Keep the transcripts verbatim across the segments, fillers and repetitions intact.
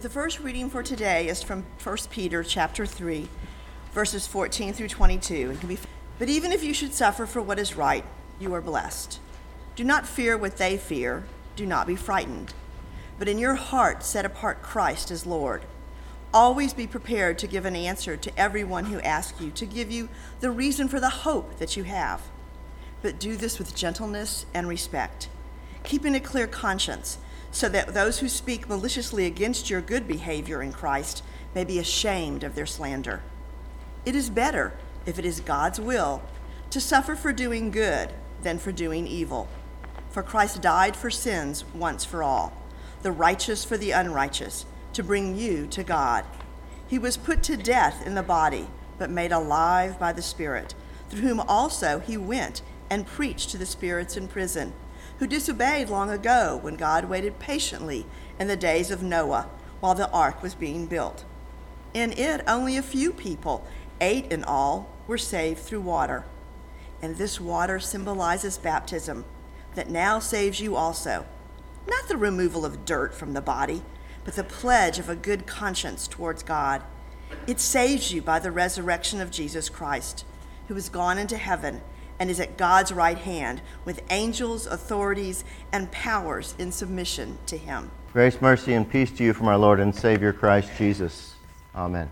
The first reading for today is from First Peter chapter three, verses fourteen through twenty-two. It can be, but even if you should suffer for what is right, you are blessed. Do not fear what they fear. Do not be frightened. But in your heart set apart Christ as Lord. Always be prepared to give an answer to everyone who asks you, to give you the reason for the hope that you have. But do this with gentleness and respect, keeping a clear conscience, so that those who speak maliciously against your good behavior in Christ may be ashamed of their slander. It is better, if it is God's will, to suffer for doing good than for doing evil. For Christ died for sins once for all, the righteous for the unrighteous, to bring you to God. He was put to death in the body, but made alive by the Spirit, through whom also he went and preached to the spirits in prison, who disobeyed long ago when God waited patiently in the days of Noah while the ark was being built. In it, only a few people, eight in all, were saved through water. And this water symbolizes baptism, that now saves you also, not the removal of dirt from the body, but the pledge of a good conscience towards God. It saves you by the resurrection of Jesus Christ, who has gone into heaven and is at God's right hand, with angels, authorities, and powers in submission to him. Grace, mercy, and peace to you from our Lord and Savior Christ Jesus. Amen.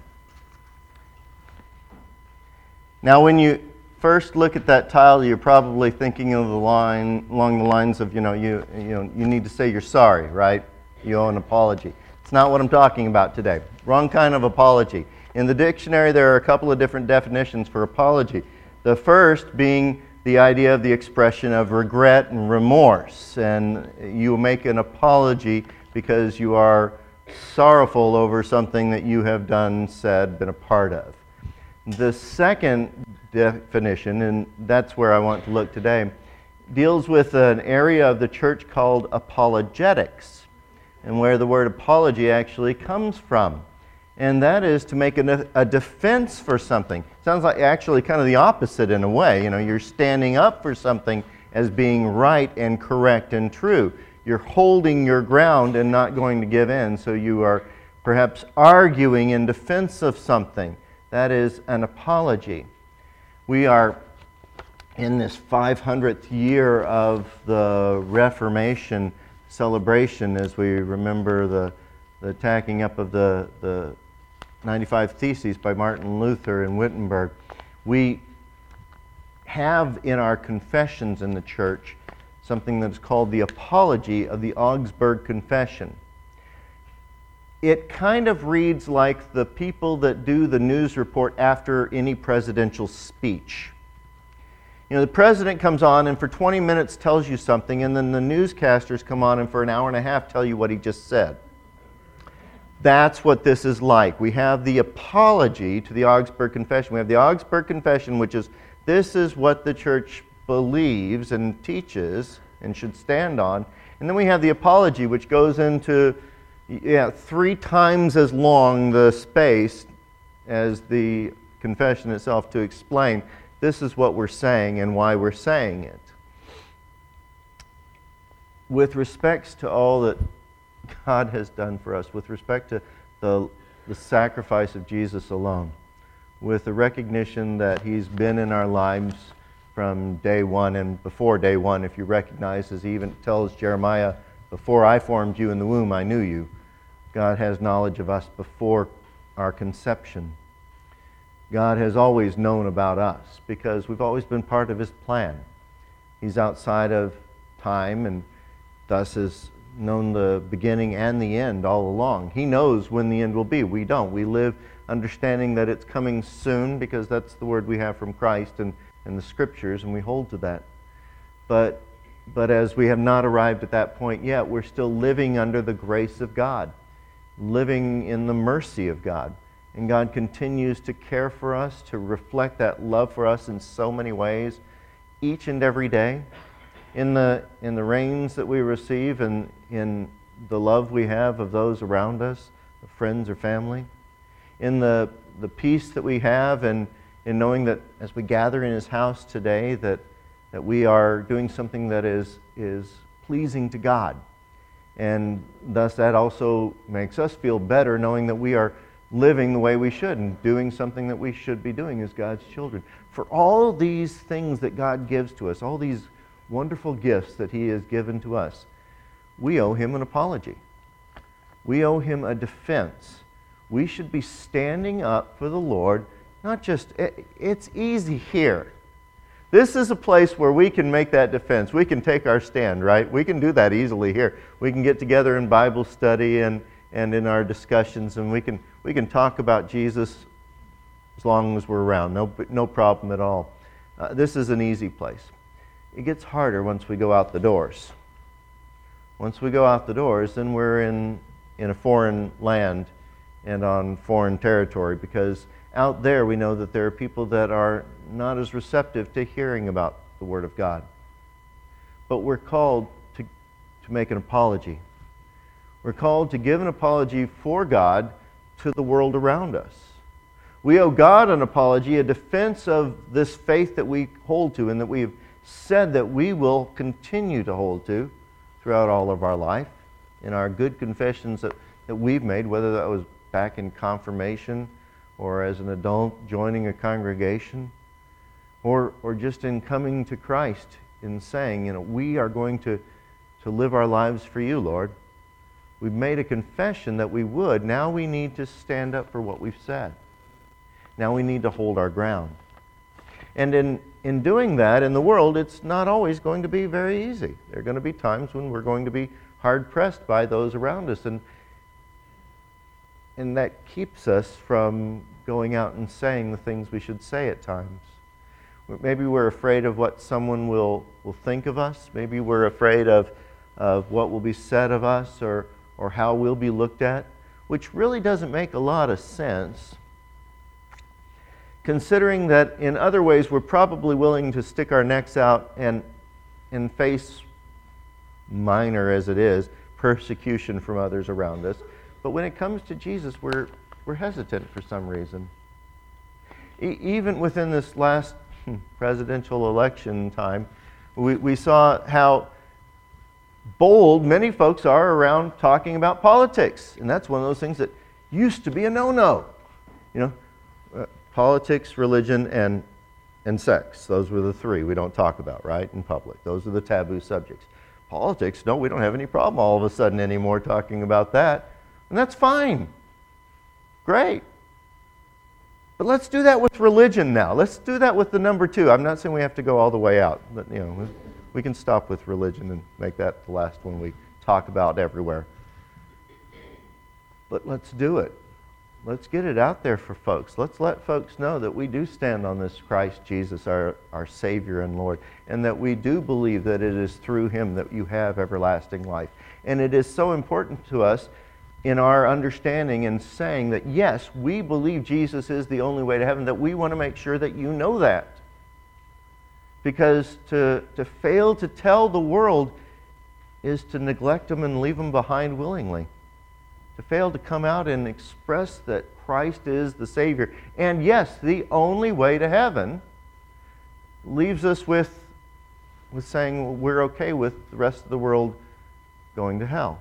Now, when you first look at that title, you're probably thinking of the line along the lines of, you know, you you know, you need to say you're sorry, right? You owe an apology. It's not what I'm talking about today. Wrong kind of apology. In the dictionary, there are a couple of different definitions for apology. The first being the idea of the expression of regret and remorse. And you make an apology because you are sorrowful over something that you have done, said, been a part of. The second definition, and that's where I want to look today, deals with an area of the church called apologetics, and where the word apology actually comes from. And that is to make a, a defense for something. Sounds like actually kind of the opposite in a way. You know, you're standing up for something as being right and correct and true. You're holding your ground and not going to give in. So you are perhaps arguing in defense of something. That is an apology. We are in this five hundredth year of the Reformation celebration as we remember the, the tacking up of the, the ninety-five Theses by Martin Luther in Wittenberg. We have in our confessions in the church something that is called the Apology of the Augsburg Confession. It kind of reads like the people that do the news report after any presidential speech. You know, the president comes on and for twenty minutes tells you something, and then the newscasters come on and for an hour and a half tell you what he just said. That's what this is like. We have the apology to the Augsburg Confession. We have the Augsburg Confession, which is, this is what the church believes and teaches and should stand on. And then we have the apology, which goes into yeah, three times as long the space as the confession itself to explain this is what we're saying and why we're saying it. With respects to all that God has done for us, with respect to the, the sacrifice of Jesus alone, with the recognition that he's been in our lives from day one and before day one, if you recognize, as he even tells Jeremiah, before I formed you in the womb, I knew you. God has knowledge of us before our conception. God has always known about us because we've always been part of his plan. He's outside of time and thus has known the beginning and the end all along. He knows when the end will be. We don't. We live understanding that it's coming soon because that's the word we have from Christ and, and the Scriptures, and we hold to that. But, but as we have not arrived at that point yet, we're still living under the grace of God, living in the mercy of God. And God continues to care for us, to reflect that love for us in so many ways, each and every day. In the in the rains that we receive and in the love we have of those around us, friends or family, in the the peace that we have and in knowing that as we gather in his house today that that we are doing something that is is pleasing to God And thus that also makes us feel better knowing that we are living the way we should and doing something that we should be doing as God's children. For all these things that God gives to us, all these wonderful gifts that He has given to us, we owe Him an apology. We owe Him a defense. We should be standing up for the Lord, not just, it, it's easy here. This is a place where we can make that defense. We can take our stand, right? We can do that easily here. We can get together in Bible study and, and in our discussions, and we can we can talk about Jesus as long as we're around. No, no problem at all. Uh, this is an easy place. It gets harder once we go out the doors. Once we go out the doors, then we're in, in a foreign land and on foreign territory, because out there we know that there are people that are not as receptive to hearing about the Word of God. But we're called to, to make an apology. We're called to give an apology for God to the world around us. We owe God an apology, a defense of this faith that we hold to and that we've said that we will continue to hold to throughout all of our life, in our good confessions that, that we've made, whether that was back in confirmation or as an adult joining a congregation, or or just in coming to Christ in saying, you know, we are going to, to live our lives for you, Lord. We've made a confession that we would. Now we need to stand up for what we've said. Now we need to hold our ground. And in, in doing that in the world, it's not always going to be very easy. There are going to be times when we're going to be hard-pressed by those around us. And, and that keeps us from going out and saying the things we should say at times. Maybe we're afraid of what someone will, will think of us. Maybe we're afraid of, of what will be said of us, or, or how we'll be looked at, which really doesn't make a lot of sense, considering that in other ways we're probably willing to stick our necks out and, and face, minor as it is, persecution from others around us. But when it comes to Jesus, we're, we're hesitant for some reason. E- even within this last presidential election time, we, we saw how bold many folks are around talking about politics. And that's one of those things that used to be a no-no. You know, uh, politics, religion, and and sex. Those were the three we don't talk about, right, in public. Those are the taboo subjects. Politics, no, we don't have any problem all of a sudden anymore talking about that. And that's fine. Great. But let's do that with religion now. Let's do that with the number two. I'm not saying we have to go all the way out, but you know, we can stop with religion and make that the last one we talk about everywhere. But let's do it. Let's get it out there for folks. Let's let folks know that we do stand on this Christ Jesus, our, our Savior and Lord, and that we do believe that it is through Him that you have everlasting life. And it is so important to us in our understanding and saying that, yes, we believe Jesus is the only way to heaven, that we want to make sure that you know that. Because to, to fail to tell the world is to neglect them and leave them behind willingly. To fail to come out and express that Christ is the Savior, and yes, the only way to heaven, leaves us with, with saying we're okay with the rest of the world going to hell.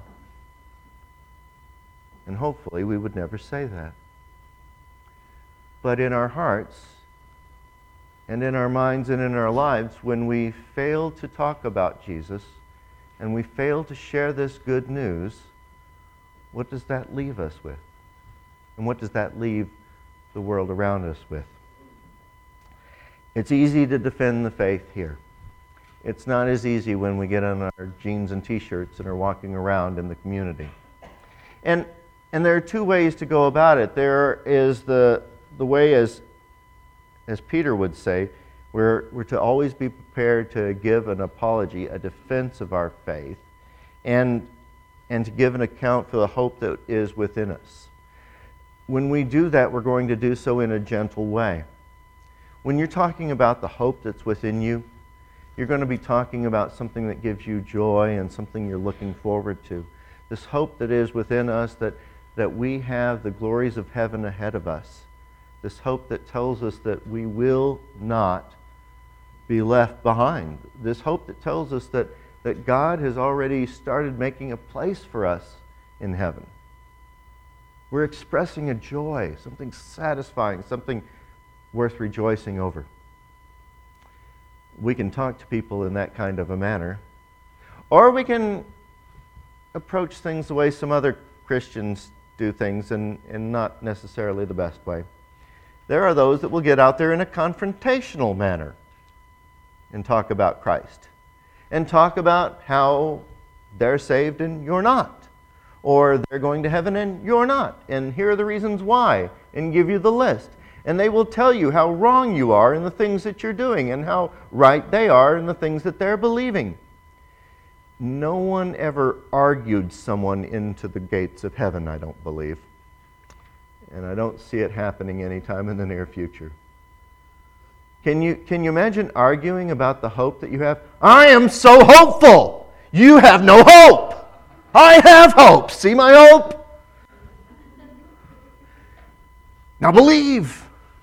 And hopefully we would never say that. But in our hearts, and in our minds and in our lives, when we fail to talk about Jesus, and we fail to share this good news, what does that leave us with? And what does that leave the world around us with? It's easy to defend the faith here. It's not as easy when we get on our jeans and t-shirts and are walking around in the community. And and there are two ways to go about it. There is the the way, as as Peter would say, we're, we're to always be prepared to give an apology, a defense of our faith, and and to give an account for the hope that is within us. When we do that, we're going to do so in a gentle way. When you're talking about the hope that's within you, you're going to be talking about something that gives you joy and something you're looking forward to. This hope that is within us, that, that we have the glories of heaven ahead of us. This hope that tells us that we will not be left behind. This hope that tells us that that God has already started making a place for us in heaven. We're expressing a joy, something satisfying, something worth rejoicing over. We can talk to people in that kind of a manner, or we can approach things the way some other Christians do things, and, and not necessarily the best way. There are those that will get out there in a confrontational manner and talk about Christ, and talk about how they're saved and you're not, or they're going to heaven and you're not, and here are the reasons why, and give you the list. And they will tell you how wrong you are in the things that you're doing and how right they are in the things that they're believing. No one ever argued someone into the gates of heaven, I don't believe. And I don't see it happening anytime in the near future. Can you, can you imagine arguing about the hope that you have? I am so hopeful! You have no hope! I have hope! See my hope? Now believe!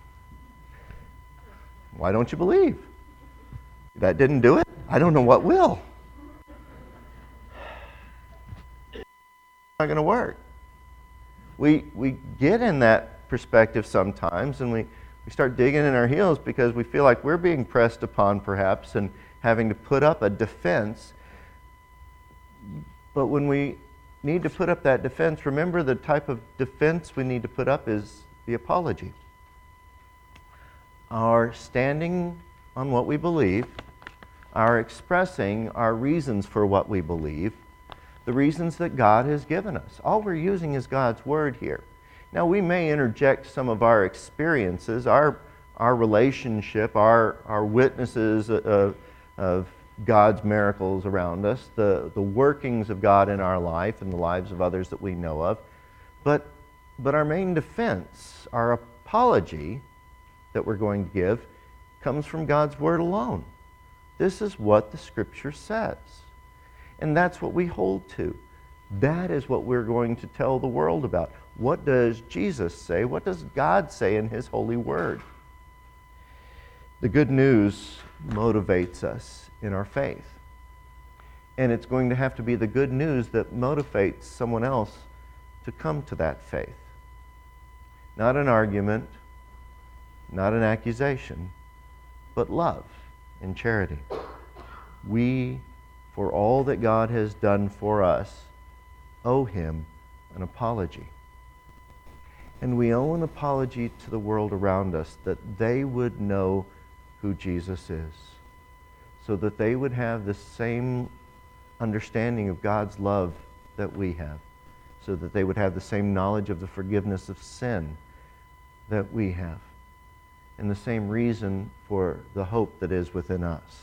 Why don't you believe? That didn't do it? I don't know what will. It's not going to work. We, we get in that perspective sometimes, and we, we start digging in our heels because we feel like we're being pressed upon perhaps and having to put up a defense. But when we need to put up that defense, remember the type of defense we need to put up is the apology. Our standing on what we believe, our expressing our reasons for what we believe, the reasons that God has given us. All we're using is God's Word here. Now, we may interject some of our experiences, our, our relationship, our, our witnesses of, of God's miracles around us, the, the workings of God in our life and the lives of others that we know of. But, but our main defense, our apology that we're going to give, comes from God's Word alone. This is what the Scripture says. And that's what we hold to. That is what we're going to tell the world about. What does Jesus say? What does God say in His holy Word? The good news motivates us in our faith. And it's going to have to be the good news that motivates someone else to come to that faith. Not an argument, not an accusation, but love and charity. We, for all that God has done for us, owe Him an apology. And we owe an apology to the world around us that they would know who Jesus is, so that they would have the same understanding of God's love that we have, so that they would have the same knowledge of the forgiveness of sin that we have, and the same reason for the hope that is within us.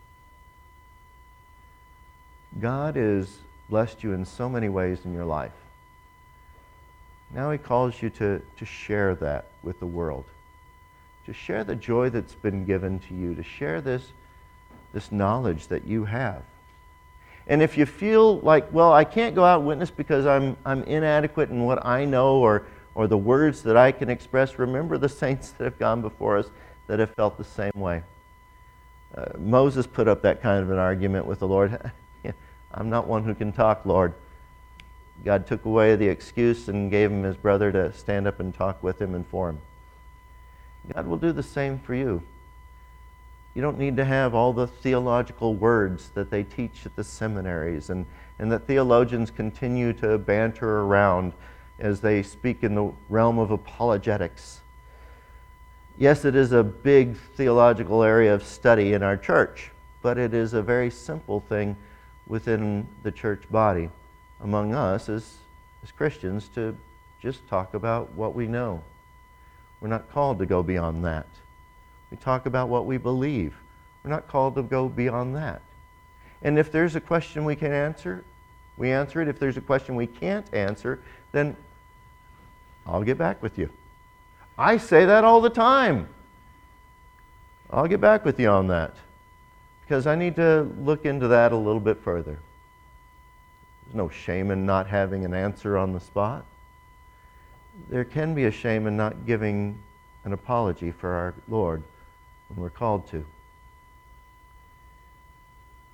God has blessed you in so many ways in your life. Now He calls you to, to share that with the world, to share the joy that's been given to you, to share this, this knowledge that you have. And if you feel like, well, I can't go out and witness because I'm, I'm inadequate in what I know or or the words that I can express, remember the saints that have gone before us that have felt the same way. Uh, Moses put up that kind of an argument with the Lord. I'm not one who can talk, Lord. God took away the excuse and gave him his brother to stand up and talk with him and for him. God will do the same for you. You don't need to have all the theological words that they teach at the seminaries and, and that theologians continue to banter around as they speak in the realm of apologetics. Yes, it is a big theological area of study in our church, but it is a very simple thing within the church body among us as, as Christians to just talk about what we know. We're not called to go beyond that. We talk about what we believe. We're not called to go beyond that. And if there's a question we can answer, we answer it. If there's a question we can't answer, then I'll get back with you. I say that all the time. I'll get back with you on that because I need to look into that a little bit further. There's no shame in not having an answer on the spot. There can be a shame in not giving an apology for our Lord when we're called to.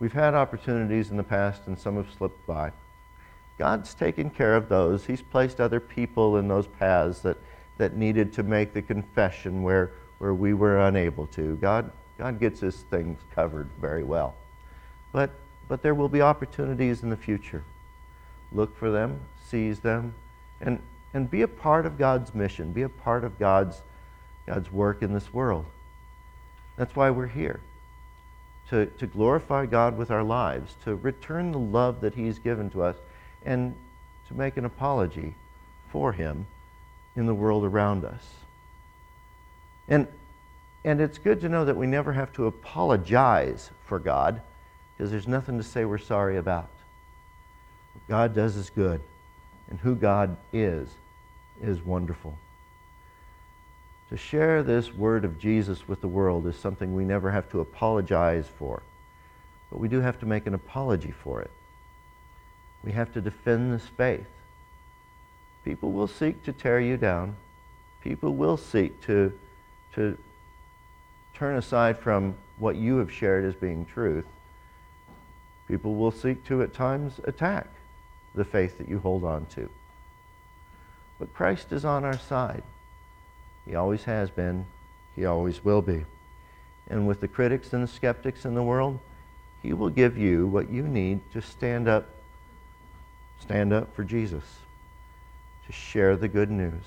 We've had opportunities in the past and some have slipped by. God's taken care of those. He's placed other people in those paths that, that needed to make the confession where, where we were unable to. God, God gets his things covered very well. But, but there will be opportunities in the future. Look for them, seize them, and, and be a part of God's mission. Be a part of God's, God's work in this world. That's why we're here. To, to glorify God with our lives, to return the love that he's given to us, and to make an apology for him in the world around us. And, and it's good to know that we never have to apologize for God, because there's nothing to say we're sorry about. What God does is good, and who God is, is wonderful. To share this word of Jesus with the world is something we never have to apologize for, but we do have to make an apology for it. We have to defend this faith. People will seek to tear you down. People will seek to, to turn aside from what you have shared as being truth. People will seek to, at times, attack the faith that you hold on to. But Christ is on our side. He always has been. He always will be. And with the critics and the skeptics in the world, he will give you what you need to stand up, stand up for Jesus, to share the good news.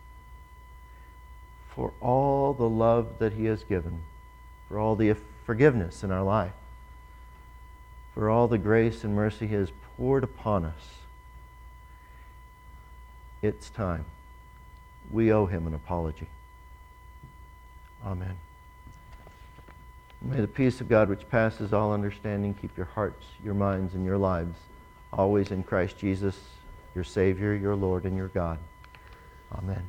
For all the love that he has given, for all the forgiveness in our life, for all the grace and mercy he has poured upon us, it's time. We owe him an apology. Amen. May the peace of God, which passes all understanding, keep your hearts, your minds, and your lives always in Christ Jesus, your Savior, your Lord, and your God. Amen.